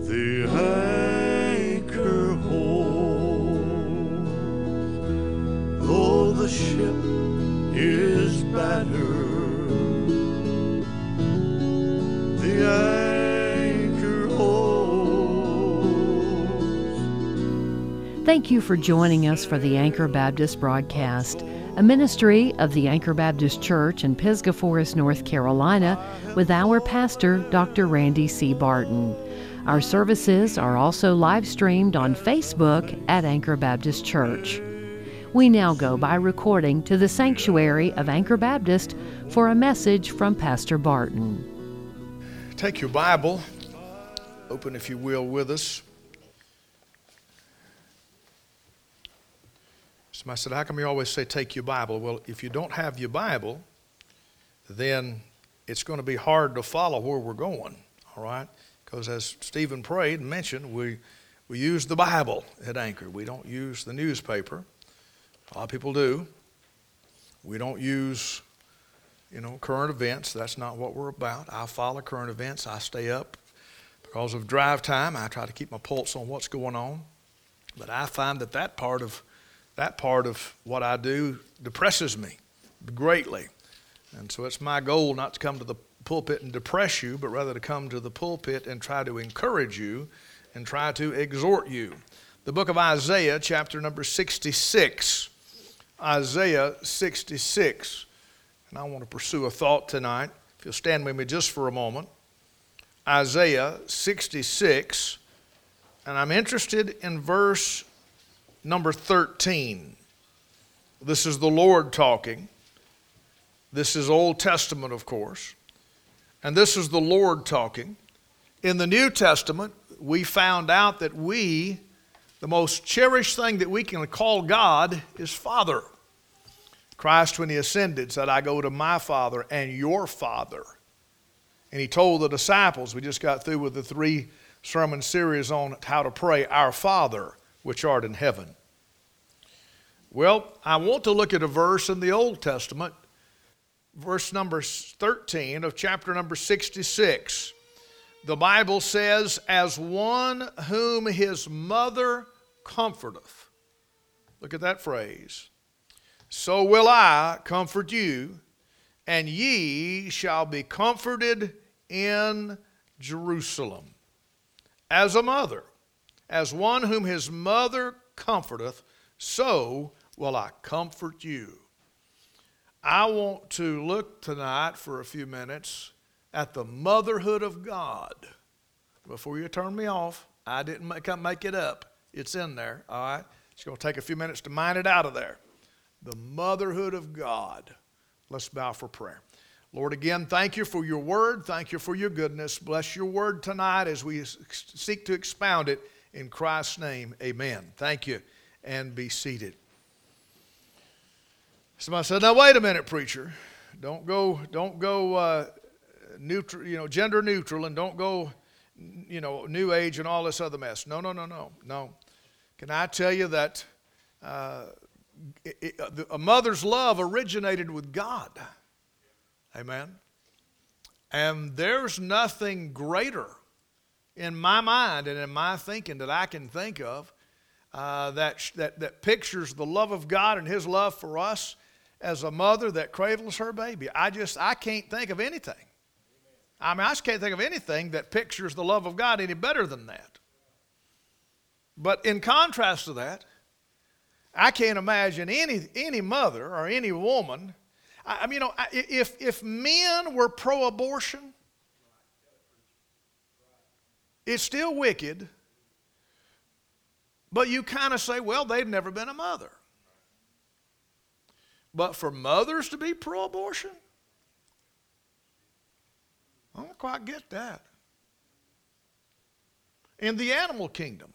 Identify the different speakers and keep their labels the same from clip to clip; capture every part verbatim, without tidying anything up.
Speaker 1: the anchor hold. Though the ship is battered, the anchor holds.
Speaker 2: Thank you for joining us for the Anchor Baptist broadcast, a ministry of the Anchor Baptist Church in Pisgah Forest, North Carolina, with our pastor, Doctor Randy C. Barton. Our services are also live streamed on Facebook at Anchor Baptist Church. We now go by recording to the sanctuary of Anchor Baptist for a message from Pastor Barton.
Speaker 3: Take your Bible, open if you will with us. Somebody said, how come you always say take your Bible? Well, if you don't have your Bible, then it's going to be hard to follow where we're going, all right? Because as Stephen prayed and mentioned, we, we use the Bible at Anchor. We don't use the newspaper. A lot of people do. We don't use, you know, current events. That's not what we're about. I follow current events. I stay up. Because of drive time, I try to keep my pulse on what's going on. But I find that that part of That part of what I do depresses me greatly. And so it's my goal not to come to the pulpit and depress you, but rather to come to the pulpit and try to encourage you and try to exhort you. The book of Isaiah, chapter number sixty-six. Isaiah sixty-six. And I want to pursue a thought tonight. If you'll stand with me just for a moment. Isaiah sixty-six. And I'm interested in verse number thirteen. This is the Lord talking. This is Old Testament, of course. And this is the Lord talking. In the New Testament, we found out that we, the most cherished thing that we can call God is Father. Christ, when he ascended, said, I go to my Father and your Father. And he told the disciples, we just got through with the three sermon series on how to pray, Our Father, which art in heaven. Well, I want to look at a verse in the Old Testament, verse number thirteen of chapter number sixty-six. The Bible says, as one whom his mother comforteth. Look at that phrase. So will I comfort you, and ye shall be comforted in Jerusalem. As a mother, as one whom his mother comforteth, so will I comfort you. I want to look tonight for a few minutes at the motherhood of God. Before you turn me off, I didn't make, make it up. It's in there, all right? It's going to take a few minutes to mine it out of there. The motherhood of God. Let's bow for prayer. Lord, again, thank you for your word. Thank you for your goodness. Bless your word tonight as we seek to expound it. In Christ's name, amen. Thank you, and be seated. Somebody said, now wait a minute, preacher. Don't go, don't go uh, neutral, you know, gender neutral, and don't go, you know, new age and all this other mess. No, no, no, no, no. Can I tell you that uh, it, it, a mother's love originated with God? Amen. And there's nothing greater in my mind and in my thinking that I can think of uh, that, that, that pictures the love of God and his love for us as a mother that cradles her baby. I just, I can't think of anything. I mean, I just can't think of anything that pictures the love of God any better than that. But in contrast to that, I can't imagine any, any mother or any woman. I, I mean, you know, if, if men were pro-abortion, it's still wicked, but you kind of say, well, they've never been a mother. But for mothers to be pro-abortion, I don't quite get that. In the animal kingdom,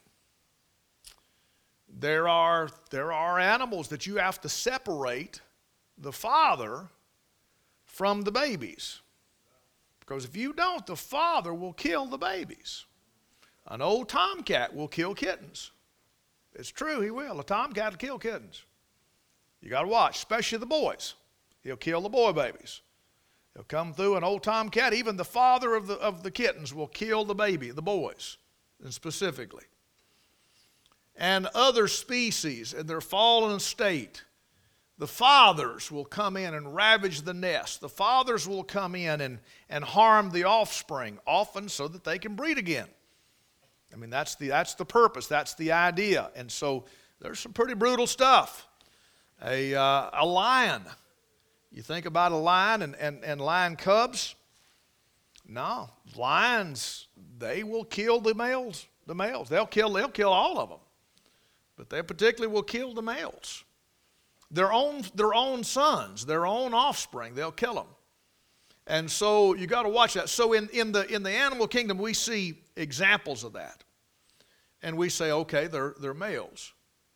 Speaker 3: there are, there are animals that you have to separate the father from the babies. Because if you don't, the father will kill the babies. An old tomcat will kill kittens. It's true, he will. A tomcat will kill kittens. You got to watch, especially the boys. He'll kill the boy babies. He'll come through an old tomcat. Even the father of the, of the kittens will kill the baby, the boys. and specifically, and other species in their fallen state, the fathers will come in and ravage the nest. The fathers will come in and, and harm the offspring, often so that they can breed again. I mean, that's the, that's the purpose. That's the idea. And so there's some pretty brutal stuff. A, uh, a lion. You think about a lion and, and, and lion cubs. No, lions, they will kill the males. The males. They'll kill, they'll kill all of them. But they particularly will kill the males. Their own, their own sons, their own offspring, they'll kill them. And so you got to watch that. So in, in, the, in the animal kingdom, we see examples of that. And we say, okay, they're, they're males.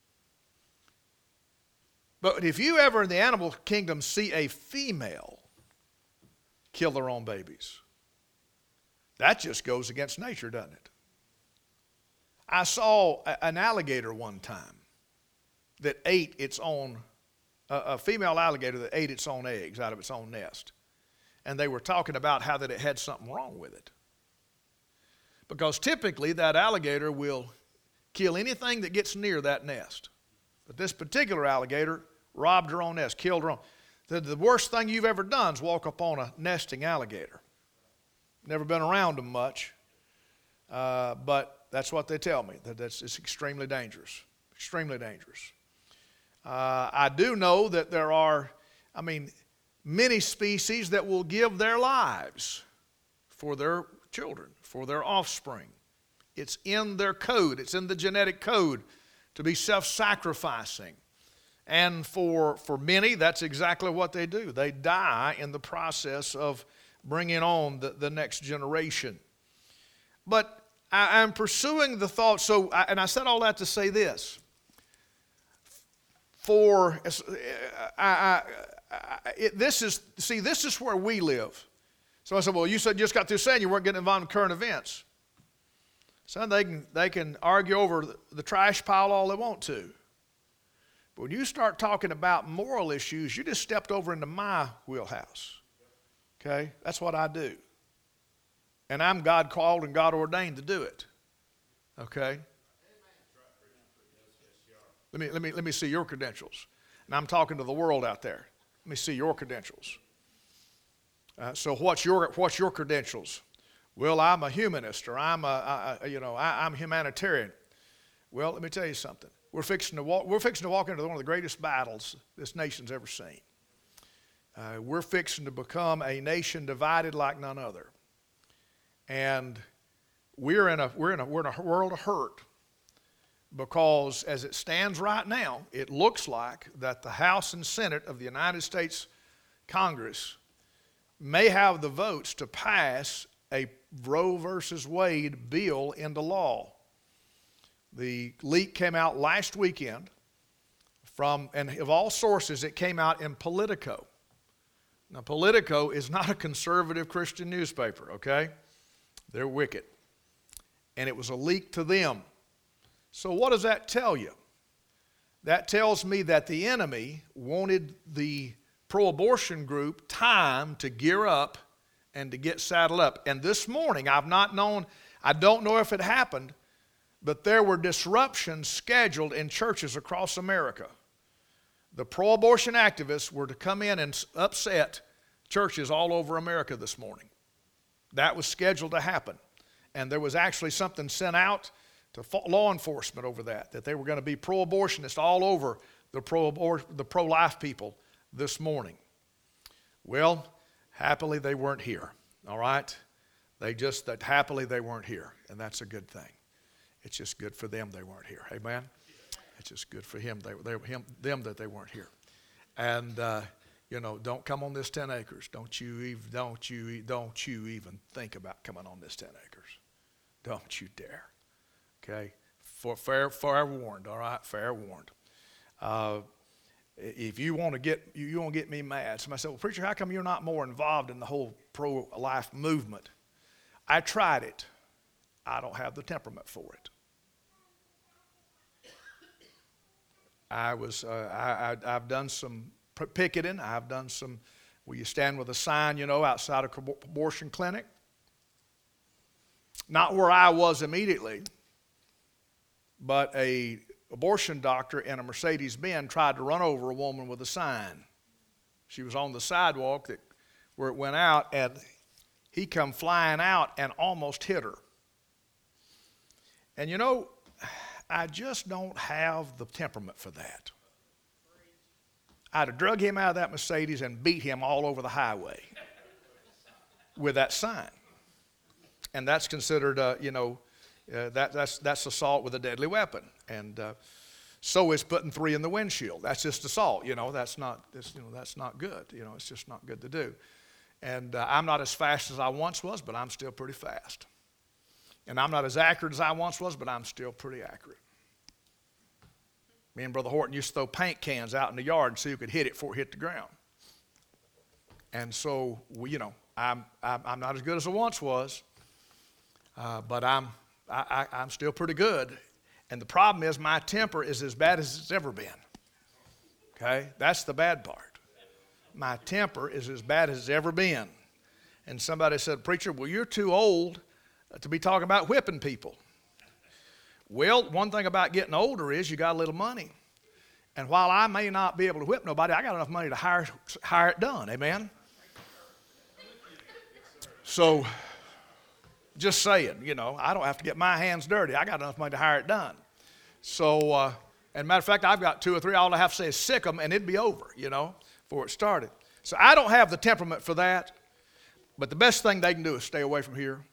Speaker 3: But if you ever in the animal kingdom see a female kill their own babies, that just goes against nature, doesn't it? I saw a, an alligator one time that ate its own, a, a female alligator that ate its own eggs out of its own nest. And they were talking about how that it had something wrong with it. Because typically that alligator will kill anything that gets near that nest. But this particular alligator robbed her own nest, killed her own. The, the worst thing you've ever done is walk up on a nesting alligator. Never been around them much, uh, but that's what they tell me, that that's, it's extremely dangerous, extremely dangerous. Uh, I do know that there are, I mean, many species that will give their lives for their children, for their offspring. It's in their code. It's in the genetic code to be self-sacrificing. And for, for many, that's exactly what they do. They die in the process of bringing on the, the next generation. But I, I'm pursuing the thought, so, I, and I said all that to say this. For, I, I, I, it, this is, see, this is where we live. So I said, well, you said you just got through saying you weren't getting involved in current events. So they can, they can argue over the, the trash pile all they want to. But when you start talking about moral issues, you just stepped over into my wheelhouse. Okay? That's what I do. And I'm God called and God ordained to do it. Okay? Let me, let me, let me see your credentials. And I'm talking to the world out there. Let me see your credentials. Uh, so what's your, what's your credentials? Well, I'm a humanist, or I'm a, I, you know, I, I'm humanitarian. Well, let me tell you something. We're fixing to walk, we're fixing to walk into one of the greatest battles this nation's ever seen. Uh, we're fixing to become a nation divided like none other. And we're in a, we're in a, we're in a world of hurt. Because as it stands right now, it looks like that the House and Senate of the United States Congress may have the votes to pass a Roe versus Wade bill into law. The leak came out last weekend from, and of all sources, it came out in Politico. Now, Politico is not a conservative Christian newspaper, okay? They're wicked. And it was a leak to them. So what does that tell you? That tells me that the enemy wanted the pro-abortion group time to gear up and to get saddled up. And this morning, I've not known, I don't know if it happened, but there were disruptions scheduled in churches across America. The pro-abortion activists were to come in and upset churches all over America this morning. That was scheduled to happen. And there was actually something sent out to law enforcement over that, that they were going to be pro-abortionists all over the pro the pro-life people this morning. Well, happily they weren't here, all right? They just, that happily they weren't here, and that's a good thing. It's just good for them they weren't here, amen? It's just good for him, they, they, him them that they weren't here. And, uh, you know, don't come on this ten acres. Don't you, even, don't, you, don't you even think about coming on this ten acres. Don't you dare. Okay, for fair, fair warned. All right, fair warned. Uh, if you want to get you, you want to get me mad, somebody said, "Well, preacher, how come you're not more involved in the whole pro-life movement?" I tried it. I don't have the temperament for it. I was. Uh, I, I, I've done some picketing. I've done some. Where you stand with a sign, you know, outside a abortion clinic. not where I was immediately, but a abortion doctor in a Mercedes-Benz tried to run over a woman with a sign. She was on the sidewalk that, where it went out, and he come flying out and almost hit her. And you know, I just don't have the temperament for that. I'd have drug him out of that Mercedes and beat him all over the highway with that sign. And that's considered, uh, you know, uh, that, that's, that's assault with a deadly weapon. And uh, so is putting three in the windshield. That's just assault, you know. That's not, that's, you know, that's not good. You know, it's just not good to do. And uh, I'm not as fast as I once was, but I'm still pretty fast. And I'm not as accurate as I once was, but I'm still pretty accurate. Me and Brother Horton used to throw paint cans out in the yard so you could hit it before it hit the ground. And so, we, you know, I'm, I'm, I'm not as good as I once was, uh, but I'm, I, I, I'm still pretty good. And the problem is my temper is as bad as it's ever been. Okay? That's the bad part. My temper is as bad as it's ever been. And somebody said, "Preacher, well, you're too old to be talking about whipping people." Well, one thing about getting older is you got a little money. And while I may not be able to whip nobody, I got enough money to hire, hire it done. Amen? So, just saying, you know, I don't have to get my hands dirty. I got enough money to hire it done. So, uh, and matter of fact, I've got two or three. All I have to say is sick them, and it'd be over, you know, before it started. So I don't have the temperament for that. But the best thing they can do is stay away from here,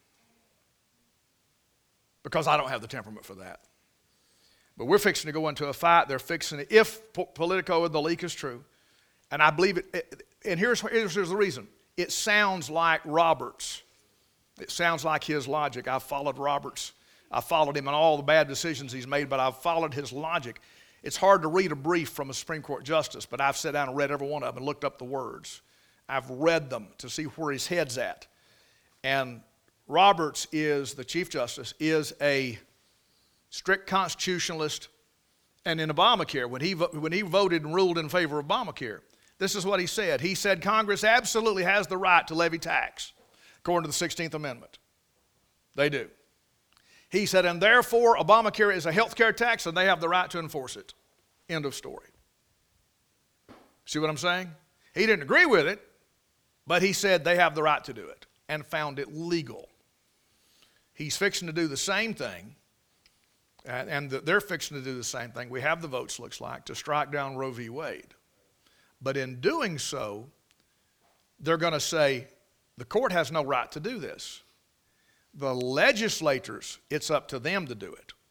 Speaker 3: because I don't have the temperament for that. But we're fixing to go into a fight. They're fixing it, if Politico and the leak is true. And I believe it, and here's, here's, here's the reason. It sounds like Roberts. It sounds like his logic. I've followed Roberts. I've followed him in all the bad decisions he's made, but I've followed his logic. It's hard to read a brief from a Supreme Court justice, but I've sat down and read every one of them and looked up the words. I've read them to see where his head's at. And Roberts is, the Chief Justice, is a strict constitutionalist. And in Obamacare, when he, when he voted and ruled in favor of Obamacare, this is what he said. He said Congress absolutely has the right to levy tax, according to the sixteenth Amendment. They do. He said, and therefore Obamacare is a health care tax, and they have the right to enforce it. End of story. See what I'm saying? He didn't agree with it, but he said they have the right to do it, and found it legal. He's fixing to do the same thing, and they're fixing to do the same thing. We have the votes, looks like, to strike down Roe v. Wade. But in doing so, they're going to say, the court has no right to do this. The legislators, it's up to them to do it.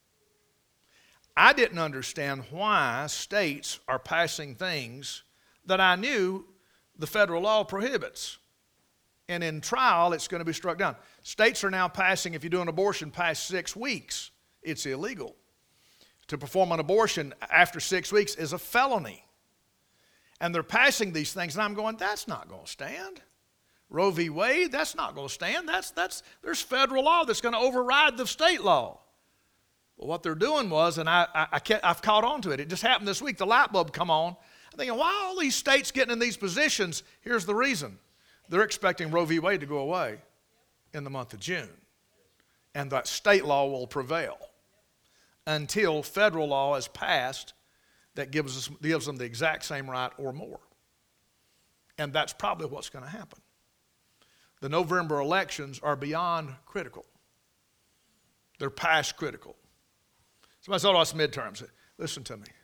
Speaker 3: I didn't understand why states are passing things that I knew the federal law prohibits. And in trial, it's going to be struck down. States are now passing, if you do an abortion past six weeks, it's illegal. To perform an abortion after six weeks is a felony. And they're passing these things, and I'm going, that's not going to stand. Roe v. Wade, that's not going to stand. That's, that's, there's federal law that's going to override the state law. Well, what they're doing was, and I, I, I can't, I've caught on to it. It just happened this week. The light bulb come on. I'm thinking, why are all these states getting in these positions? Here's the reason. They're expecting Roe v. Wade to go away in the month of June. And that state law will prevail until federal law is passed that gives, us, gives them the exact same right or more. And that's probably what's going to happen. The November elections are beyond critical. They're past critical. Somebody said, oh, it's midterms. Listen to me.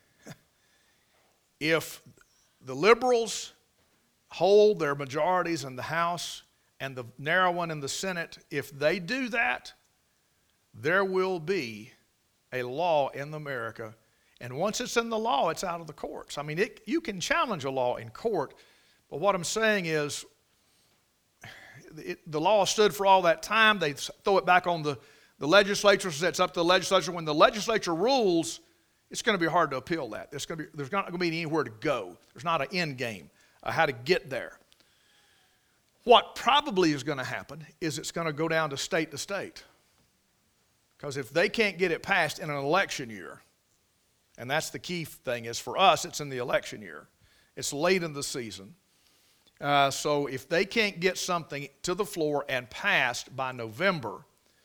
Speaker 3: If the liberals hold their majorities in the House and the narrow one in the Senate, if they do that, there will be a law in America. And once it's in the law, it's out of the courts. I mean, it, you can challenge a law in court, but what I'm saying is it, the law stood for all that time. They throw it back on the, the legislature, so it's up to the legislature. When the legislature rules, it's going to be hard to appeal that. There's, going to be, there's not going to be anywhere to go. There's not an end game, uh, how to get there. What probably is going to happen is it's going to go down to state to state. Because if they can't get it passed in an election year, and that's the key thing is for us, it's in the election year. It's late in the season. Uh, so if they can't get something to the floor and passed by November,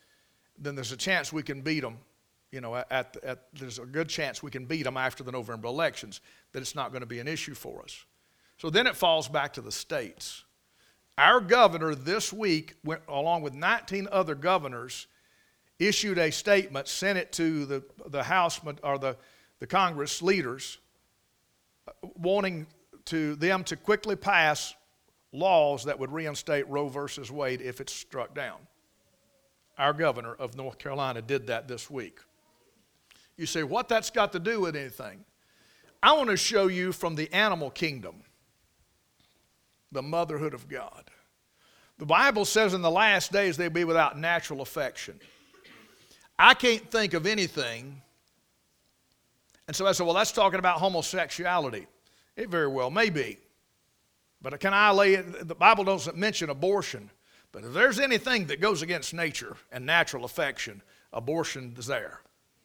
Speaker 3: then there's a chance we can beat them. You know, at, at, there's a good chance we can beat them after the November elections, that it's not going to be an issue for us. So then it falls back to the states. Our governor this week, went, along with nineteen other governors, issued a statement, sent it to the, the House or the, the Congress leaders, wanting to them to quickly pass laws that would reinstate Roe versus Wade if it's struck down. Our governor of North Carolina did that this week. You say, what that's got to do with anything? I want to show you from the animal kingdom the motherhood of God. The Bible says in the last days they'll be without natural affection. I can't think of anything. And so I said, well, that's talking about homosexuality. It very well may be. But can I lay it? The Bible doesn't mention abortion. But if there's anything that goes against nature and natural affection, abortion is there.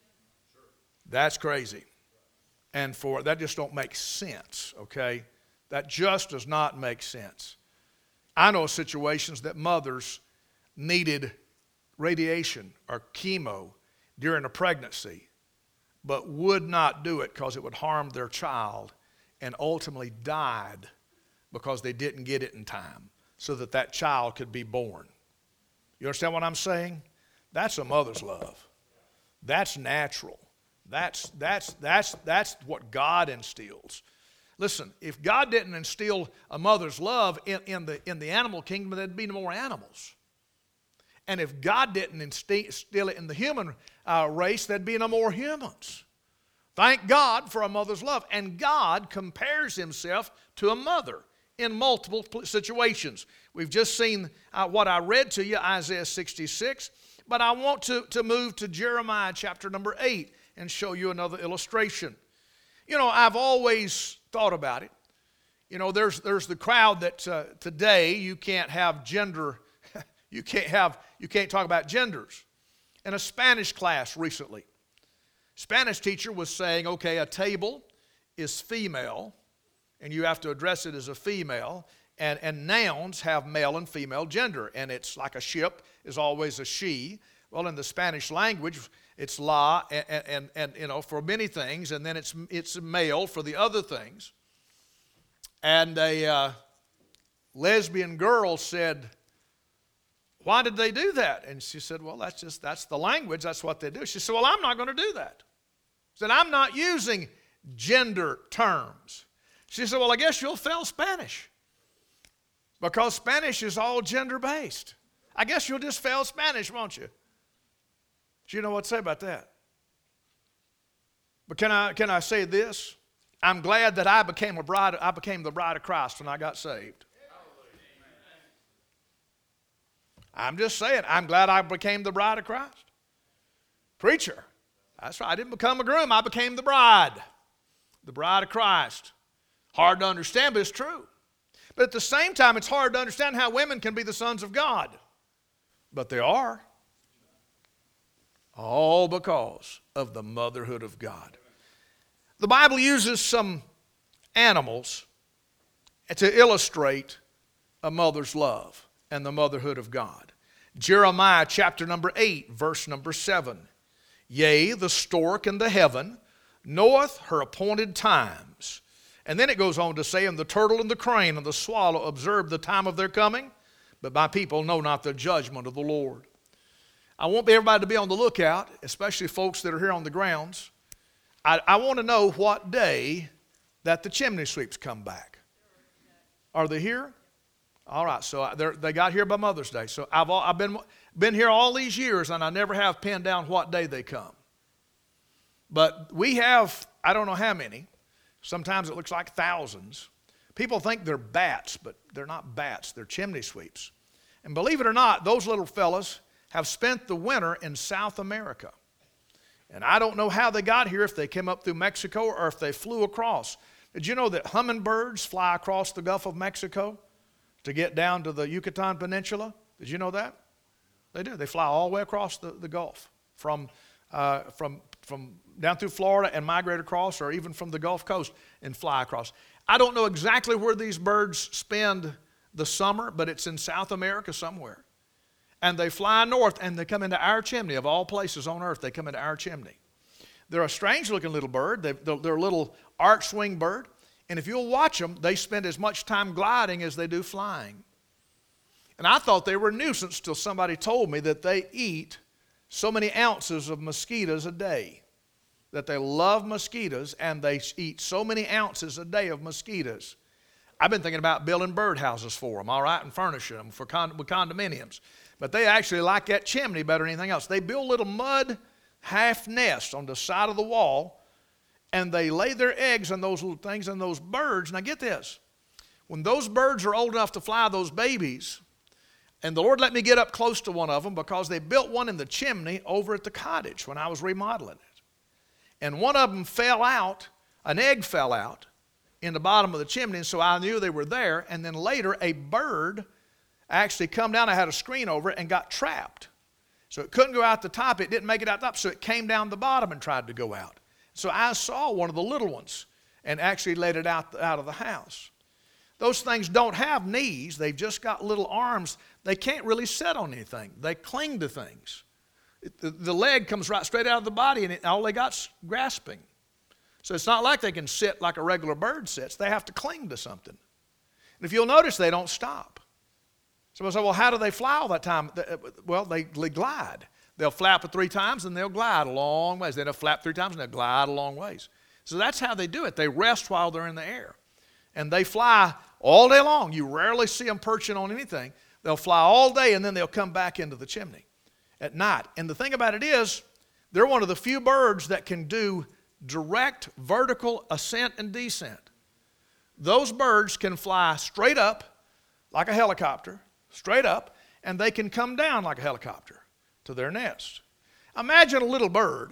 Speaker 3: That's crazy. And for that just don't make sense, okay? That just does not make sense. I know situations that mothers needed radiation or chemo during a pregnancy, but would not do it because it would harm their child, and ultimately died because they didn't get it in time so that that child could be born. You understand what I'm saying? That's a mother's love. That's natural. That's, that's, that's, that's what God instills. Listen, if God didn't instill a mother's love in, in, the, in the animal kingdom, there'd be no more animals. And if God didn't instill it in the human uh, race, there'd be no more humans. Thank God for a mother's love. And God compares himself to a mother in multiple situations. We've just seen uh, what I read to you, Isaiah sixty-six. But I want to, to move to Jeremiah chapter number eight and show you another illustration. You know, I've always thought about it. You know, there's there's the crowd that uh, today you can't have gender, you can't have, you can't talk about genders. In a Spanish class recently, Spanish teacher was saying, okay, a table is female, and you have to address it as a female, and, and nouns have male and female gender, and it's like a ship is always a she. Well, in the Spanish language, it's la, and, and, and, and you know, for many things, and then it's it's male for the other things. And a uh, lesbian girl said, why did they do that? And she said, well, that's just, that's the language, that's what they do. She said, well, I'm not going to do that. She said, I'm not using gender terms. She said, well, I guess you'll fail Spanish because Spanish is all gender-based. I guess you'll just fail Spanish, won't you? Do you know what to say about that? But can I, can I say this? I'm glad that I became a bride, I became the bride of Christ when I got saved. I'm just saying, I'm glad I became the bride of Christ. Preacher, that's right, I didn't become a groom, I became the bride. The bride of Christ. Hard to understand, but it's true. But at the same time, it's hard to understand how women can be the sons of God. But they are. All because of the motherhood of God. The Bible uses some animals to illustrate a mother's love and the motherhood of God. Jeremiah chapter number eight, verse number seven. Yea, the stork in the heaven knoweth her appointed times. And then it goes on to say, and the turtle and the crane and the swallow observe the time of their coming, but my people know not the judgment of the Lord. I want everybody to be on the lookout, especially folks that are here on the grounds. I, I want to know what day that the chimney sweeps come back. Are they here? All right, so they got here by Mother's Day. So I've, all, I've been, been here all these years, and I never have pinned down what day they come. But we have, I don't know how many. Sometimes it looks like thousands. People think they're bats, but they're not bats. They're chimney sweeps. And believe it or not, those little fellas have spent the winter in South America. And I don't know how they got here, if they came up through Mexico or if they flew across. Did you know that hummingbirds fly across the Gulf of Mexico to get down to the Yucatan Peninsula? Did you know that? They do. They fly all the way across the, the Gulf from, uh, from, from down through Florida and migrate across, or even from the Gulf Coast and fly across. I don't know exactly where these birds spend the summer, but it's in South America somewhere. and they fly north, and they come into our chimney. Of all places on earth, they come into our chimney. They're a strange-looking little bird. They, they're, they're a little arch-wing bird. And if you'll watch them, they spend as much time gliding as they do flying. And I thought they were a nuisance till somebody told me that they eat so many ounces of mosquitoes a day. That they love mosquitoes, and they eat so many ounces a day of mosquitoes. I've been thinking about building birdhouses for them, all right, and furnishing them for con- with condominiums. But they actually like that chimney better than anything else. They build little mud half nests on the side of the wall, and they lay their eggs in those little things, and those birds, now get this, when those birds are old enough to fly, those babies, and the Lord let me get up close to one of them because they built one in the chimney over at the cottage when I was remodeling it. And one of them fell out, an egg fell out in the bottom of the chimney, and so I knew they were there. And then later, a bird actually come down. I had a screen over it and got trapped. So it couldn't go out the top. It didn't make it out the top, so it came down the bottom and tried to go out. So I saw one of the little ones and actually let it out, out of the house. Those things don't have knees. They've just got little arms. They can't really sit on anything. They cling to things. It, the, the leg comes right straight out of the body, and it, all they got's grasping. So it's not like they can sit like a regular bird sits. They have to cling to something. And if you'll notice, they don't stop. Somebody say, well, how do they fly all that time? Well, they, they glide. They'll flap it three times, and they'll glide a long ways. Then they'll flap three times, and they'll glide a long ways. So that's how they do it. They rest while they're in the air. And they fly all day long. You rarely see them perching on anything. They'll fly all day, and then they'll come back into the chimney at night. And the thing about it is, they're one of the few birds that can do direct vertical ascent and descent. Those birds can fly straight up like a helicopter, straight up, and they can come down like a helicopter to their nest. Imagine a little bird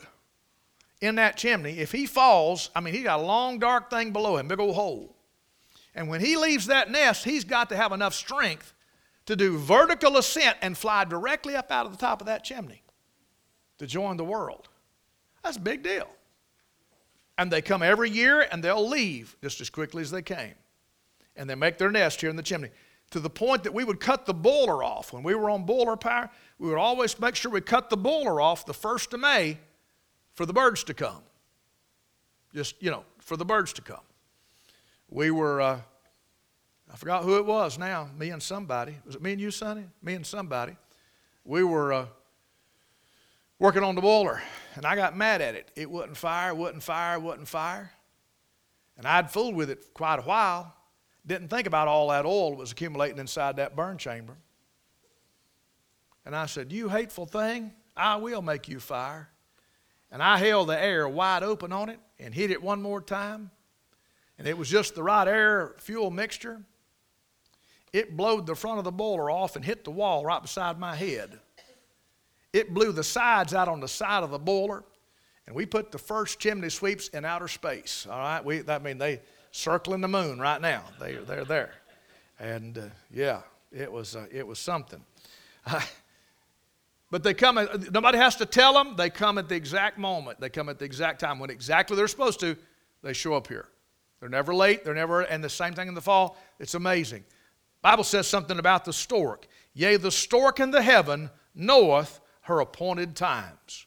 Speaker 3: in that chimney. If he falls, I mean, he got a long, dark thing below him, big old hole. And when he leaves that nest, he's got to have enough strength to do vertical ascent and fly directly up out of the top of that chimney to join the world. That's a big deal. And they come every year, and they'll leave just as quickly as they came. And they make their nest here in the chimney, to the point that we would cut the boiler off. When we were on boiler power, we would always make sure we cut the boiler off the first of May for the birds to come. Just, you know, for the birds to come. We were, uh, I forgot who it was now, me and somebody. Was it me and you, Sonny? Me and somebody. We were uh, working on the boiler, and I got mad at it. It wouldn't fire, wouldn't fire, wouldn't fire. And I'd fooled with it quite a while. Didn't think about all that oil that was accumulating inside that burn chamber. And I said, you hateful thing, I will make you fire. And I held the air wide open on it and hit it one more time. And it was just the right air fuel mixture. It blowed the front of the boiler off and hit the wall right beside my head. It blew the sides out on the side of the boiler. And we put the first chimney sweeps in outer space. All right, we, that mean they circling the moon right now. They, they're there. And uh, yeah, it was, uh, it was something. Uh, but they come, nobody has to tell them. They come at the exact moment. They come at the exact time. When exactly they're supposed to, they show up here. They're never late. They're never, and the same thing in the fall. It's amazing. Bible says something about the stork. Yea, the stork in the heaven knoweth her appointed times.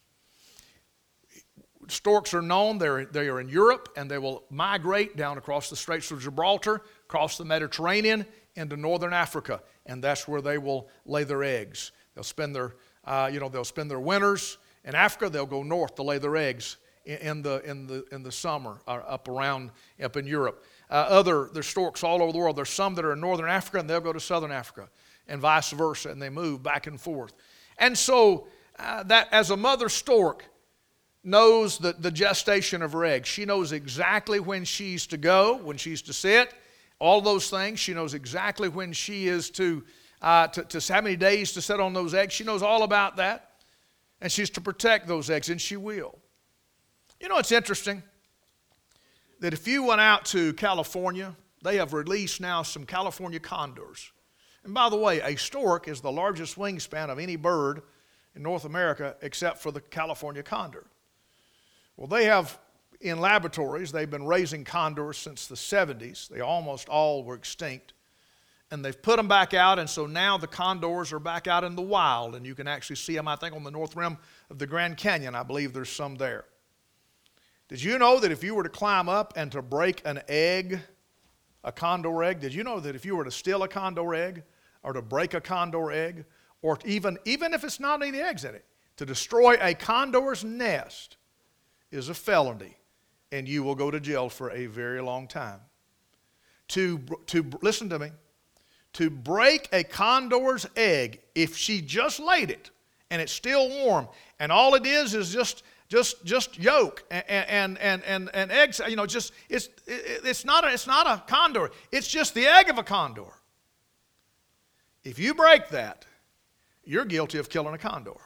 Speaker 3: Storks are known, they're, they are in Europe, and they will migrate down across the Straits of Gibraltar, across the Mediterranean, into northern Africa, and that's where they will lay their eggs. They'll spend their, uh, you know, they'll spend their winters in Africa. They'll go north to lay their eggs in, in the in the in the summer, uh, up around up in Europe. Uh, other there's storks all over the world. There's some that are in northern Africa, and they'll go to southern Africa, and vice versa, and they move back and forth. And so uh, that as a mother stork knows the, the gestation of her eggs. She knows exactly when she's to go, when she's to sit, all those things. She knows exactly when she is to, uh, to, to how many days to sit on those eggs. She knows all about that. And she's to protect those eggs, and she will. You know, it's interesting that if you went out to California, they have released now some California condors. And by the way, a stork is the largest wingspan of any bird in North America except for the California condor. Well, they have, in laboratories, they've been raising condors since the seventies. They almost all were extinct. and they've put them back out, and so now the condors are back out in the wild, and you can actually see them, I think, on the north rim of the Grand Canyon. I believe there's some there. Did you know that if you were to climb up and to break an egg, a condor egg, did you know that if you were to steal a condor egg or to break a condor egg, or even, even if it's not any eggs in it, to destroy a condor's nest is a felony, and you will go to jail for a very long time. To, to listen to me, to break a condor's egg, if she just laid it and it's still warm, and all it is is just just just yolk and and and and, and eggs, you know, just it's it, it's not a, it's not a condor. It's just the egg of a condor. If you break that, you're guilty of killing a condor.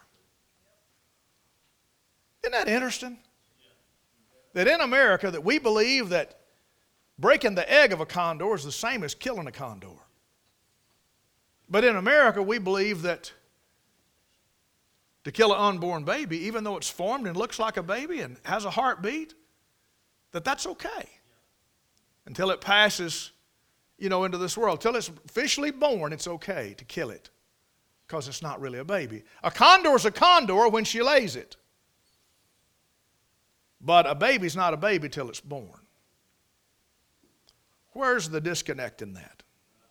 Speaker 3: Isn't that interesting? That in America, that we believe that breaking the egg of a condor is the same as killing a condor. But in America, we believe that to kill an unborn baby, even though it's formed and looks like a baby and has a heartbeat, that that's okay. Until it passes, you know, into this world. Until it's officially born, it's okay to kill it because it's not really a baby. A condor is a condor when she lays it. But a baby's not a baby till it's born. Where's the disconnect in that?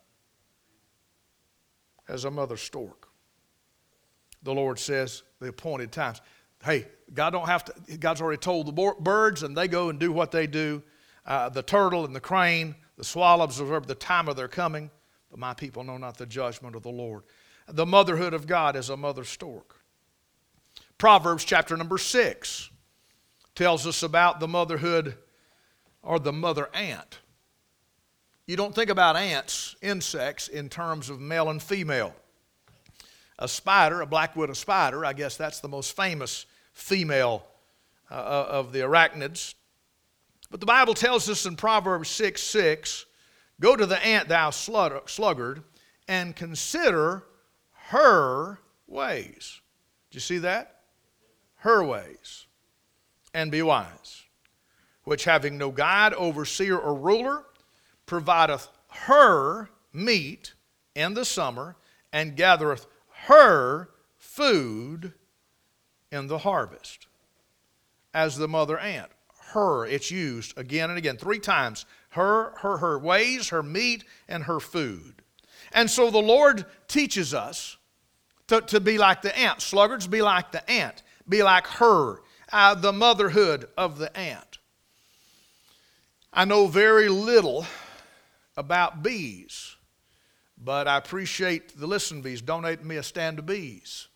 Speaker 3: As a mother stork, the Lord says the appointed times. Hey, God don't have to. God's already told the birds, and they go and do what they do. Uh, the turtle and the crane, the swallow observe the time of their coming. But my people know not the judgment of the Lord. The motherhood of God is a mother stork. Proverbs chapter number six tells us about the motherhood or the mother ant. You don't think about ants, insects, in terms of male and female. A spider, a black widow spider, I guess that's the most famous female uh, of the arachnids. But the Bible tells us in Proverbs six six, go to the ant, thou sluggard, and consider her ways. Did you see that? Her ways. And be wise, which having no guide, overseer, or ruler, provideth her meat in the summer, and gathereth her food in the harvest. As the mother ant, her, it's used again and again, three times. Her, her, her ways, her meat, and her food. And so the Lord teaches us to, to be like the ant. Sluggards, be like the ant. Be like her, uh, the motherhood of the ant. I know very little about bees, but I appreciate the Listen Bees donating me a stand of bees.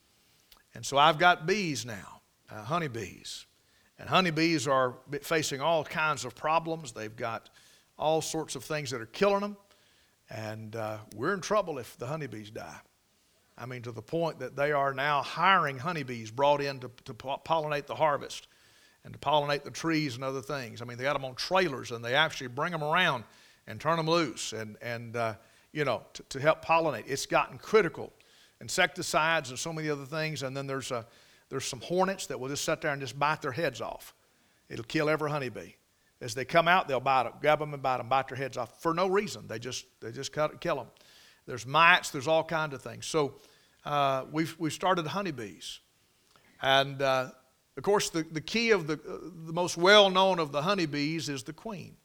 Speaker 3: And so I've got bees now, uh, honeybees. And honeybees are facing all kinds of problems. They've got all sorts of things that are killing them. And uh, we're in trouble if the honeybees die. I mean, to the point that they are now hiring honeybees brought in to, to pollinate the harvest and to pollinate the trees and other things. I mean, they got them on trailers, and they actually bring them around and turn them loose and, and uh, you know, to, to help pollinate. It's gotten critical. Insecticides and so many other things. And then there's, a, there's some hornets that will just sit there and just bite their heads off. It'll kill every honeybee. As they come out, they'll bite them, grab them and bite them, bite their heads off for no reason. They just, they just cut, kill them. There's mites. There's all kinds of things. So uh, we've, we've started honeybees. And, uh, of course, the, the key of the, uh, the most well-known of the honeybees is the queen.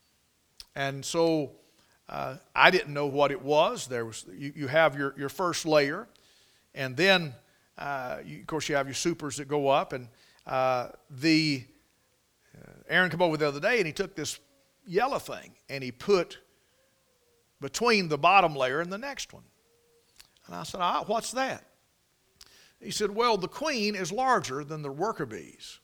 Speaker 3: And so uh, I didn't know what it was. There was you, you have your, your first layer, and then, uh, you, of course, you have your supers that go up. And uh, the uh, Aaron came over the other day, and he took this yellow thing, and he put between the bottom layer and the next one. And I said, ah, what's that? He said, well, the queen is larger than the worker bees.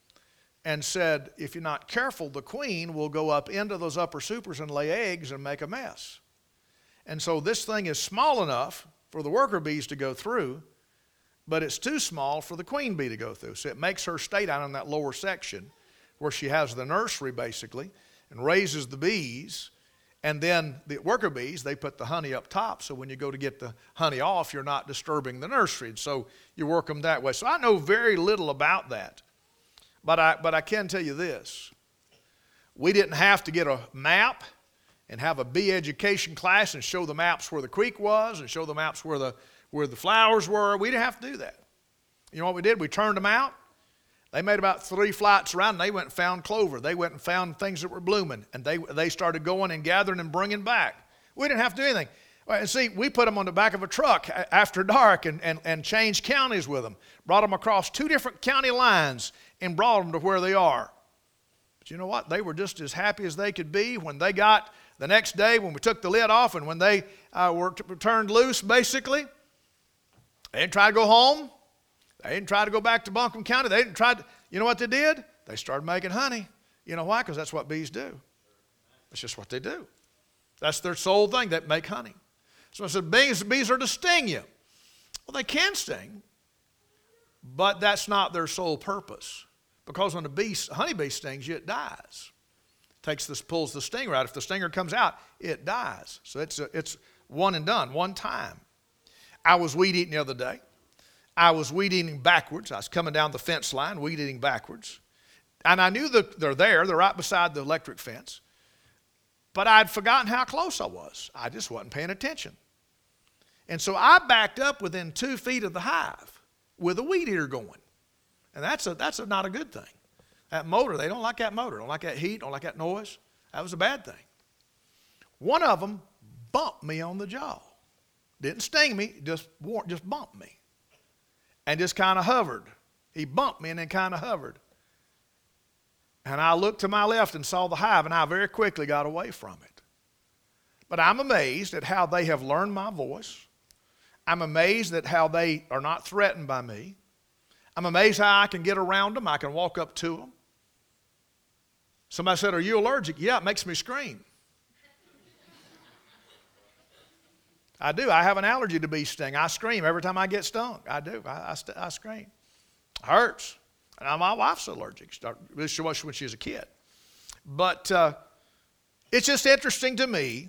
Speaker 3: And said, if you're not careful, the queen will go up into those upper supers and lay eggs and make a mess. And so this thing is small enough for the worker bees to go through, but it's too small for the queen bee to go through. So it makes her stay down in that lower section where she has the nursery, basically, and raises the bees. And then the worker bees, they put the honey up top, so when you go to get the honey off, you're not disturbing the nursery. And so you work them that way. So I know very little about that. But I, but I can tell you this. We didn't have to get a map and have a bee education class and show the maps where the creek was and show the maps where the, where the flowers were. We didn't have to do that. You know what we did? We turned them out. They made about three flights around, and they went and found clover. They went and found things that were blooming, and they, they started going and gathering and bringing back. We didn't have to do anything. And see, we put them on the back of a truck after dark and, and, and changed counties with them. Brought them across two different county lines and brought them to where they are. But you know what? They were just as happy as they could be when they got the next day, when we took the lid off and when they uh, were t- turned loose, basically. They didn't try to go home. They didn't try to go back to Buncombe County. They didn't try to, you know what they did? They started making honey. You know why? Because that's what bees do. That's just what they do. That's their sole thing. They make honey. So I said, bees, bees are to sting you. Well, they can sting, but that's not their sole purpose. Because when a bee, a honeybee stings you, it dies. Takes this, pulls the stinger out. If the stinger comes out, it dies. So it's a, it's one and done, one time. I was weed eating the other day. I was weed eating backwards. I was coming down the fence line, weed eating backwards. And I knew that they're there. They're right beside the electric fence. But I'd forgotten how close I was. I just wasn't paying attention. And so I backed up within two feet of the hive with a weed eater going. And that's a, that's a, not a good thing. That motor, they don't like that motor. Don't like that heat, don't like that noise. That was a bad thing. One of them bumped me on the jaw. Didn't sting me, just, just bumped me. And just kind of hovered. He bumped me and then kind of hovered. And I looked to my left and saw the hive, and I very quickly got away from it. But I'm amazed at how they have learned my voice. I'm amazed at how they are not threatened by me. I'm amazed how I can get around them. I can walk up to them. Somebody said, "Are you allergic?" Yeah, it makes me scream. I do. I have an allergy to bee sting. I scream every time I get stung. I do. I, I, I scream. It hurts. And my wife's allergic. She was when she was a kid. But uh, it's just interesting to me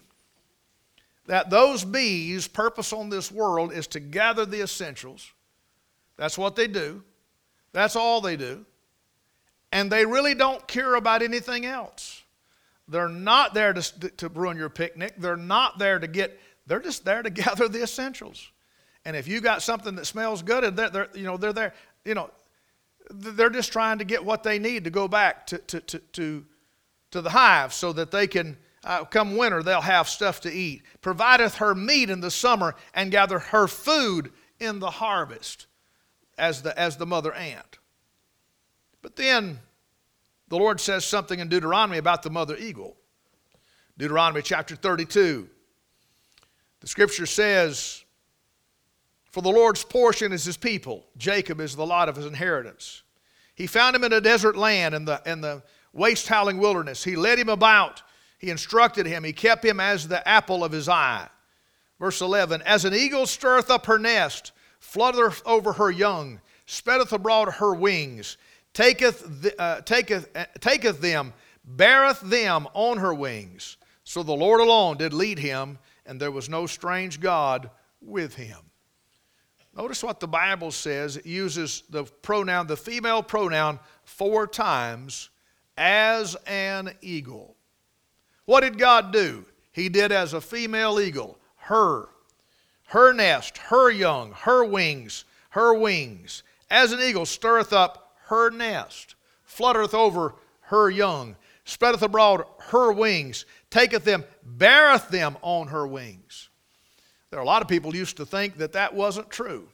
Speaker 3: that those bees' purpose on this world is to gather the essentials. That's what they do. That's all they do. And they really don't care about anything else. They're not there to, to ruin your picnic. They're not there to get... They're just there to gather the essentials. And if you got something that smells good, they're, they're, you know, they're there, you know, they're just trying to get what they need to go back to, to, to, to, to the hive so that they can, uh, come winter, they'll have stuff to eat. Provideth her meat in the summer and gather her food in the harvest as the, as the mother ant. But then the Lord says something in Deuteronomy about the mother eagle. Deuteronomy chapter thirty-two. The scripture says, "For the Lord's portion is his people. Jacob is the lot of his inheritance. He found him in a desert land, in the, in the waste howling wilderness. He led him about. He instructed him. He kept him as the apple of his eye." Verse eleven, "As an eagle stirreth up her nest, fluttereth over her young, spreadeth abroad her wings, taketh, the, uh, taketh, uh, taketh them, beareth them on her wings. So the Lord alone did lead him, and there was no strange God with him." Notice what the Bible says. It uses the pronoun, the female pronoun, four times, as an eagle. What did God do? He did as a female eagle. Her. Her nest, her young, her wings, her wings. As an eagle stirreth up her nest, fluttereth over her young, spreadeth abroad her wings, taketh them, beareth them on her wings. There are a lot of people used to think that that wasn't true.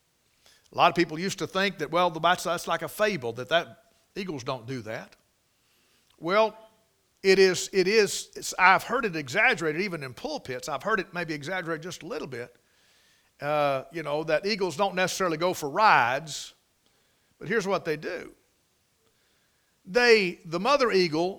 Speaker 3: A lot of people used to think that, well, that's, that's like a fable, that, that eagles don't do that. Well, it is, it is it's, I've heard it exaggerated even in pulpits. I've heard it maybe exaggerated just a little bit. Uh, you know, that eagles don't necessarily go for rides, but here's what they do. They, the mother eagle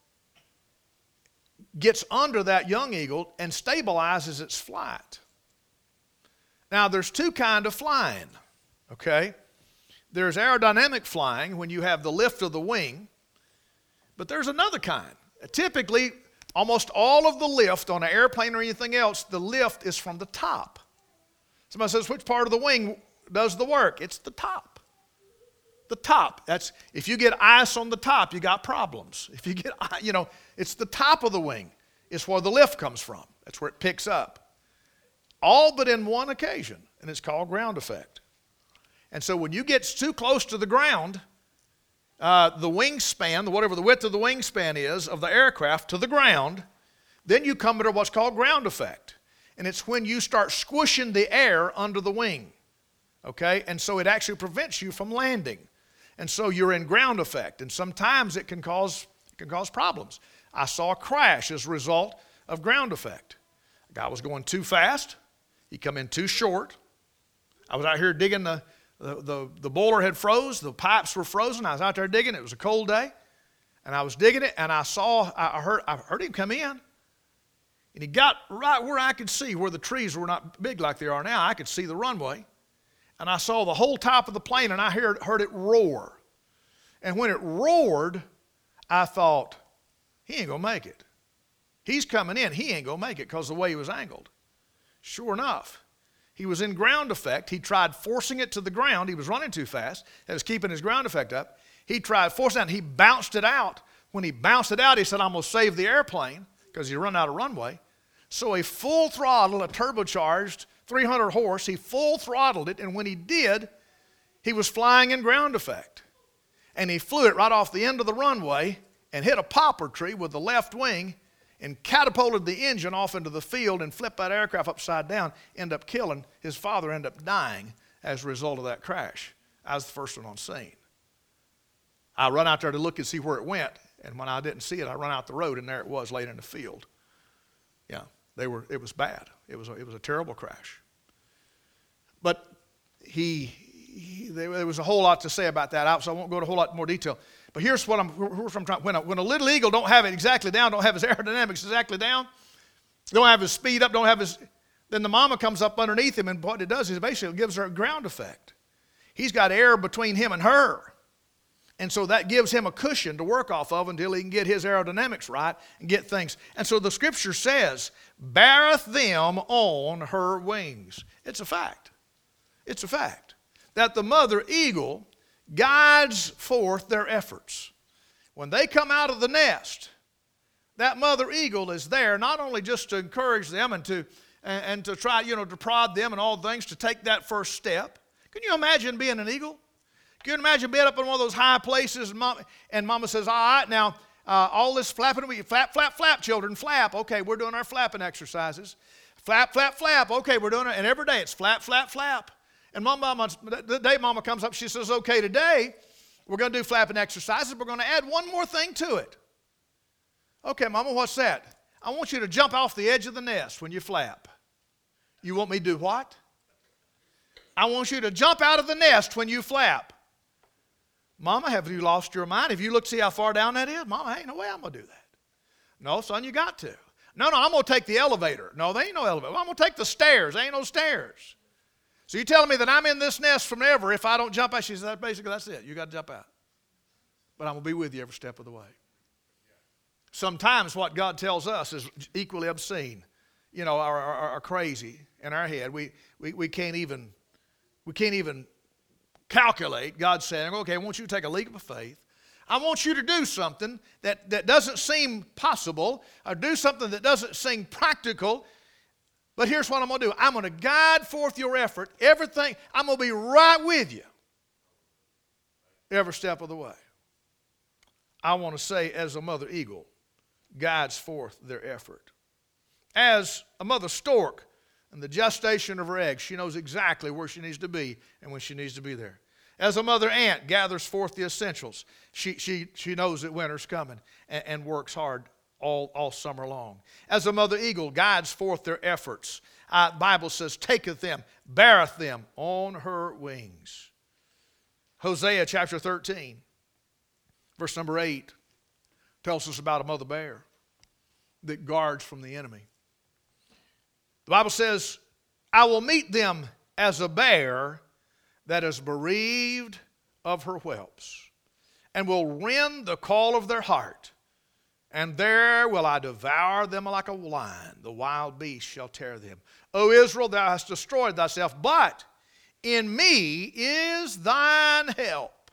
Speaker 3: gets under that young eagle and stabilizes its flight. Now, there's two kinds of flying, okay? There's aerodynamic flying when you have the lift of the wing, but there's another kind. Typically, almost all of the lift on an airplane or anything else, the lift is from the top. Somebody says, which part of the wing does the work? It's the top. The top. That's, if you get ice on the top, you got problems. If you get, you know, it's the top of the wing. is where the lift comes from. That's where it picks up. All but in one occasion, and it's called ground effect. And so when you get too close to the ground, uh, the wingspan, whatever the width of the wingspan is of the aircraft to the ground, then you come under what's called ground effect. And it's when you start squishing the air under the wing. Okay? And so it actually prevents you from landing. And so you're in ground effect. And sometimes it can cause, it can cause problems. I saw a crash as a result of ground effect. A guy was going too fast. He come in too short. I was out here digging, the, the, the, the boiler had froze. The pipes were frozen. I was out there digging. It was a cold day. And I was digging it, and I saw, I heard, I heard him come in. And he got right where I could see, where the trees were not big like they are now. I could see the runway. And I saw the whole top of the plane, and I heard, heard it roar. And when it roared, I thought, he ain't going to make it. He's coming in. He ain't going to make it because of the way he was angled. Sure enough, he was in ground effect. He tried forcing it to the ground. He was running too fast. That was keeping his ground effect up. He tried forcing it out. He bounced it out. When he bounced it out, he said, I'm going to save the airplane because he run out of runway. So a full throttle, a turbocharged three hundred horse, he full throttled it. And when he did, he was flying in ground effect. And he flew it right off the end of the runway and hit a poplar tree with the left wing and catapulted the engine off into the field and flipped that aircraft upside down, ended up killing. His father ended up dying as a result of that crash. I was the first one on scene. I run out there to look and see where it went, and when I didn't see it, I run out the road, and there it was laid in the field. Yeah, they were. It was bad. It was a, it was a terrible crash. But he, he there was a whole lot to say about that, so I won't go into a whole lot more detail. But here's what I'm, here's what I'm trying. When a, when a little eagle don't have it exactly down, don't have his aerodynamics exactly down, don't have his speed up, don't have his, then the mama comes up underneath him, and what it does is basically it gives her a ground effect. He's got air between him and her. And so that gives him a cushion to work off of until he can get his aerodynamics right and get things. And so the scripture says, beareth them on her wings. It's a fact. It's a fact that the mother eagle guides forth their efforts. When they come out of the nest, that mother eagle is there not only just to encourage them and to, and, and to try, you know, to prod them and all things to take that first step. Can you imagine being an eagle? Can you imagine being up in one of those high places and mama, and mama says, all right, now, uh, all this flapping, we flap, flap, flap, children, flap. Okay, we're doing our flapping exercises. Flap, flap, flap. Okay, we're doing it. And every day it's flap, flap, flap. And mama, the day mama comes up, she says, okay, today we're going to do flapping exercises. We're going to add one more thing to it. Okay, mama, what's that? I want you to jump off the edge of the nest when you flap. You want me to do what? I want you to jump out of the nest when you flap. Mama, have you lost your mind? Have you looked to see how far down that is? Mama, ain't no way I'm going to do that. No, son, you got to. No, no, I'm going to take the elevator. No, there ain't no elevator. Well, I'm going to take the stairs. There ain't no stairs. So you're telling me that I'm in this nest forever if I don't jump out? She said, basically, that's it. You got to jump out. But I'm going to be with you every step of the way. Sometimes what God tells us is equally obscene, you know, or, or, or crazy in our head. We, we, we can't even, we can't even calculate. God's saying, okay, I want you to take a leap of faith. I want you to do something that, that doesn't seem possible, or do something that doesn't seem practical. But here's what I'm going to do. I'm going to guide forth your effort, everything. I'm going to be right with you every step of the way. I want to say, as a mother eagle guides forth their effort. As a mother stork in the gestation of her eggs, she knows exactly where she needs to be and when she needs to be there. As a mother ant gathers forth the essentials, she, she, she knows that winter's coming and, and works hard all, all summer long. As a mother eagle guides forth their efforts, uh, the Bible says, taketh them, beareth them on her wings. Hosea chapter thirteen, verse number eight, tells us about a mother bear that guards from the enemy. The Bible says, I will meet them as a bear that is bereaved of her whelps, and will rend the call of their heart. And there will I devour them like a lion. The wild beast shall tear them. O Israel, thou hast destroyed thyself, but in me is thine help.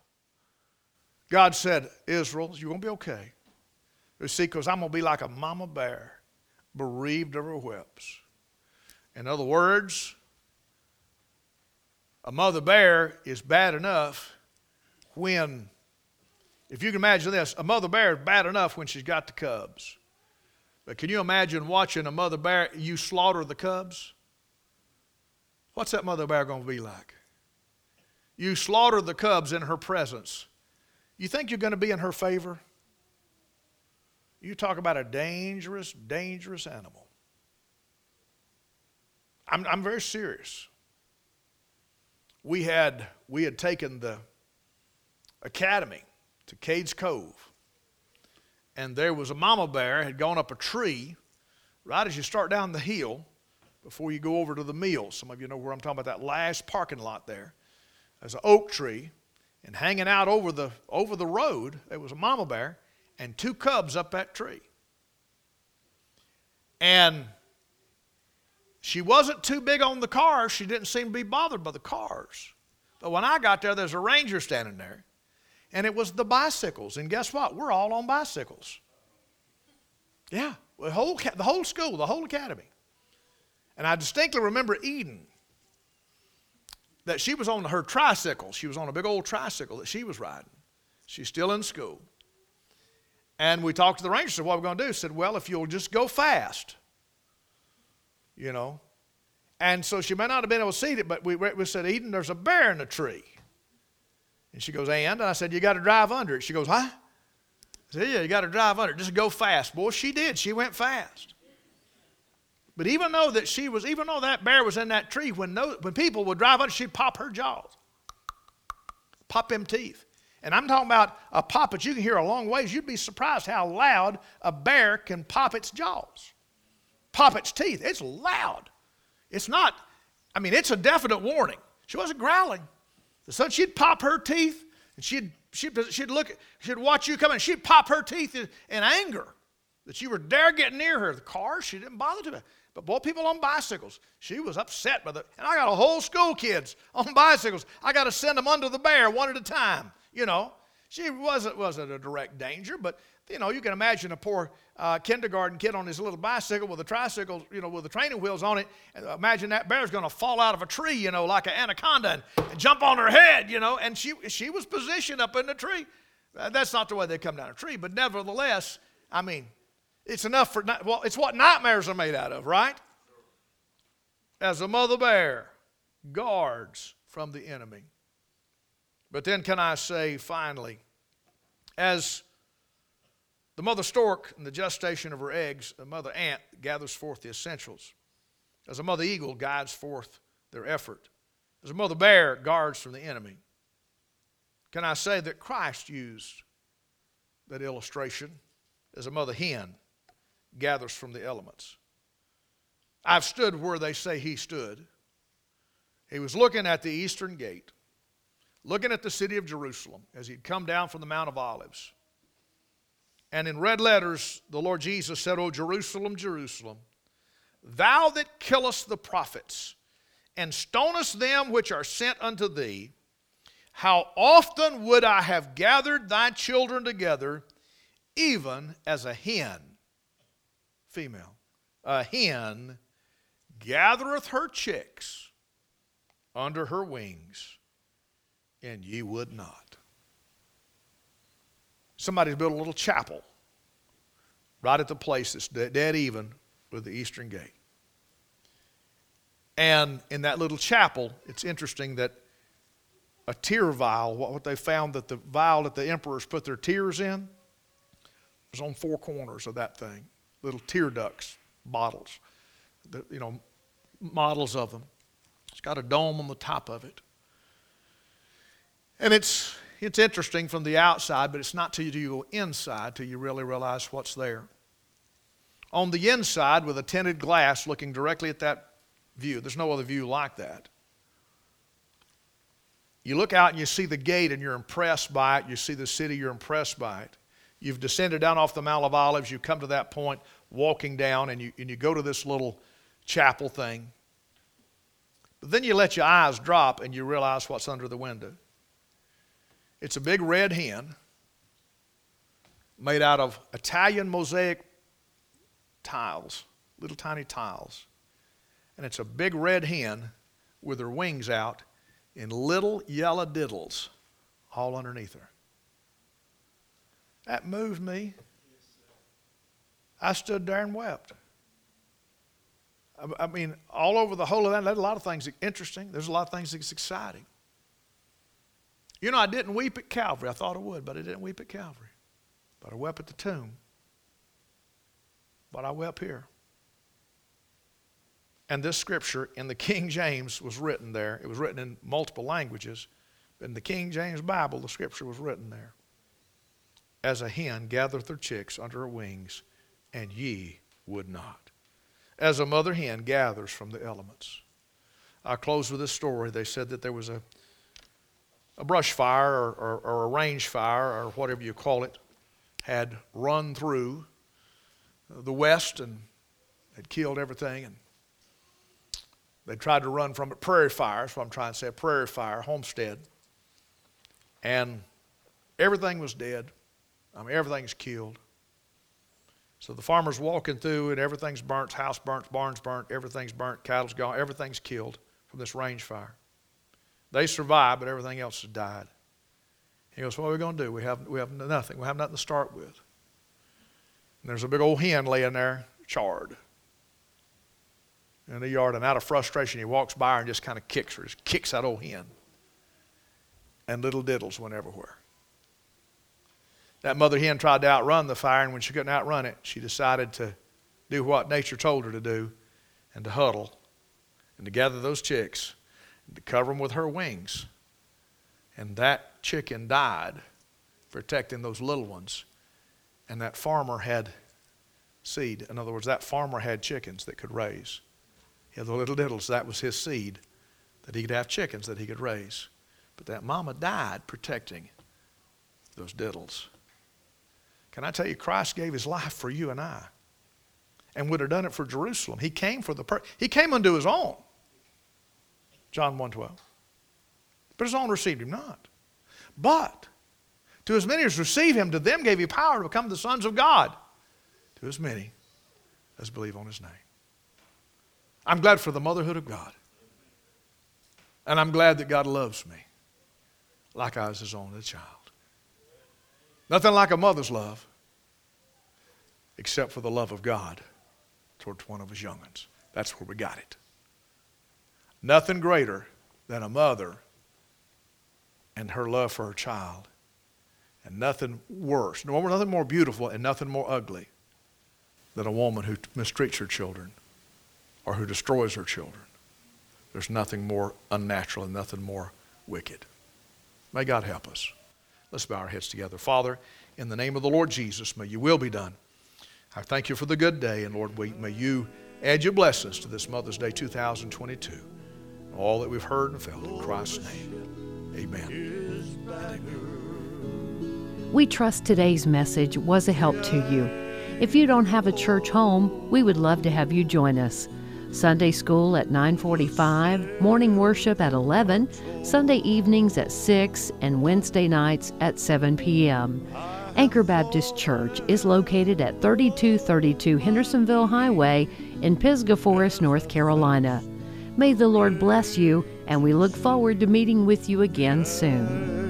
Speaker 3: God said, Israel, you're going to be okay. You see, because I'm going to be like a mama bear. bereaved of her whelps. In other words, a mother bear is bad enough when, if you can imagine this, a mother bear is bad enough when she's got the cubs. But can you imagine watching a mother bear, you slaughter the cubs? What's that mother bear going to be like? You slaughter the cubs in her presence. You think you're going to be in her favor? You talk about a dangerous, dangerous animal. I'm, I'm very serious. We had, we had taken the academy to Cades Cove. And there was a mama bear had gone up a tree right as you start down the hill before you go over to the mill. Some of you know where I'm talking about, that last parking lot there. There's an oak tree, and hanging out over the, over the road, there was a mama bear and two cubs up that tree. And she wasn't too big on the cars. She didn't seem to be bothered by the cars. But when I got there, there's a ranger standing there. And it was the bicycles. And guess what? We're all on bicycles. Yeah, the whole, the whole school, the whole academy. And I distinctly remember Eden, that she was on her tricycle. She was on a big old tricycle that she was riding. She's still in school. And we talked to the ranger, said, what are we going to do? He said, well, if you'll just go fast, you know. And so she may not have been able to see it, but we, we said, Eden, there's a bear in the tree. And she goes, and? And I said, you got to drive under it. She goes, huh? I said, yeah, you got to drive under it. Just go fast. Boy, she did. She went fast. But even though that she was, even though that bear was in that tree, when, those, when people would drive under, she'd pop her jaws. Pop them teeth. And I'm talking about a pop that you can hear a long ways. You'd be surprised how loud a bear can pop its jaws. Pop its teeth. It's loud. It's not, I mean, it's a definite warning. She wasn't growling. So she'd pop her teeth, and she'd, she'd, she'd look, she'd watch you come in, she'd pop her teeth in, in anger that you were dare get near her. The car, she didn't bother to. But boy, people on bicycles, she was upset by the, and I got a whole school kids on bicycles. I got to send them under the bear one at a time, you know. She wasn't, wasn't a direct danger, but, you know, you can imagine a poor uh, kindergarten kid on his little bicycle with a tricycle, you know, with the training wheels on it. And imagine that bear's going to fall out of a tree, you know, like an anaconda and, and jump on her head, you know. And she, she was positioned up in the tree. Uh, that's not the way they come down a tree, but nevertheless, I mean, it's enough for, well, it's what nightmares are made out of, right? As a mother bear guards from the enemy. But then can I say finally, as the mother stork in the gestation of her eggs, the mother ant gathers forth the essentials. As a mother eagle guides forth their effort. As a mother bear guards from the enemy. Can I say that Christ used that illustration as a mother hen gathers from the elements? I've stood where they say he stood. He was looking at the eastern gate, looking at the city of Jerusalem as he'd come down from the Mount of Olives. And in red letters, the Lord Jesus said, O Jerusalem, Jerusalem, thou that killest the prophets and stonest them which are sent unto thee, how often would I have gathered thy children together, even as a hen, female, a hen gathereth her chicks under her wings, and ye would not. Somebody's built a little chapel right at the place that's dead even with the eastern gate. And in that little chapel, it's interesting that a tear vial, what they found that the vial that the emperors put their tears in was on four corners of that thing. Little tear ducts, bottles, the, you know, models of them. It's got a dome on the top of it. And it's it's interesting from the outside, but it's not till you go inside till you really realize what's there. On the inside, with a tinted glass looking directly at that view, there's no other view like that. You look out and you see the gate and you're impressed by it. You see the city, you're impressed by it. You've descended down off the Mount of Olives. You come to that point, walking down, and you, and you go to this little chapel thing. But then you let your eyes drop and you realize what's under the window. It's a big red hen made out of Italian mosaic tiles little tiny tiles. And it's a big red hen with her wings out in little yellow diddles all underneath her. That moved me. I stood there and wept. I mean, all over the whole of that, there's a lot of things interesting. There's a lot of things that's exciting. You know, I didn't weep at Calvary. I thought I would, but I didn't weep at Calvary. But I wept at the tomb. But I wept here. And this scripture in the King James was written there. It was written in multiple languages. But in the King James Bible, the scripture was written there. As a hen gathereth her chicks under her wings, and ye would not. As a mother hen gathers from the elements. I close with this story. They said that there was a, a brush fire or, or, or a range fire or whatever you call it had run through the west and had killed everything. And they tried to run from it. Prairie fire, that's what I'm trying to say, a prairie fire, homestead. And everything was dead. I mean, everything's killed. So the farmer's walking through and everything's burnt, house burnt, barns burnt, everything's burnt, cattle's gone, everything's killed from this range fire. They survived, but everything else has died. He goes, what are we going to do? We have, we have nothing. We have nothing to start with. And there's a big old hen laying there, charred in the yard. And out of frustration, he walks by her and just kind of kicks her, just kicks that old hen. And little diddles went everywhere. That mother hen tried to outrun the fire, and when she couldn't outrun it, she decided to do what nature told her to do, and to huddle, and to gather those chicks, and to cover them with her wings. And that chicken died, protecting those little ones. And that farmer had seed. In other words, that farmer had chickens that could raise. He had the little diddles. That was his seed, that he could have chickens that he could raise. But that mama died protecting those diddles. Can I tell you, Christ gave his life for you and I, and would have done it for Jerusalem. He came for the per- He came unto his own. John one twelve. But his own received him not. But to as many as receive him, to them gave he power to become the sons of God. To as many as believe on his name. I'm glad for the motherhood of God. And I'm glad that God loves me like I was his only child. Nothing like a mother's love except for the love of God towards one of his young'uns. That's where we got it. Nothing greater than a mother and her love for her child. And nothing worse, nothing more beautiful and nothing more ugly than a woman who mistreats her children or who destroys her children. There's nothing more unnatural and nothing more wicked. May God help us. Let's bow our heads together. Father, in the name of the Lord Jesus, may your will be done. I thank you for the good day, and Lord, we, may you add your blessings to this Mother's Day two thousand twenty-two. All that we've heard and felt in Christ's name. Amen. And amen.
Speaker 2: We trust today's message was a help to you. If you don't have a church home, we would love to have you join us. Sunday school at nine forty-five, morning worship at eleven, Sunday evenings at six, and Wednesday nights at seven p.m. Anchor Baptist Church is located at thirty-two thirty-two Hendersonville Highway in Pisgah Forest, North Carolina. May the Lord bless you, and we look forward to meeting with you again soon.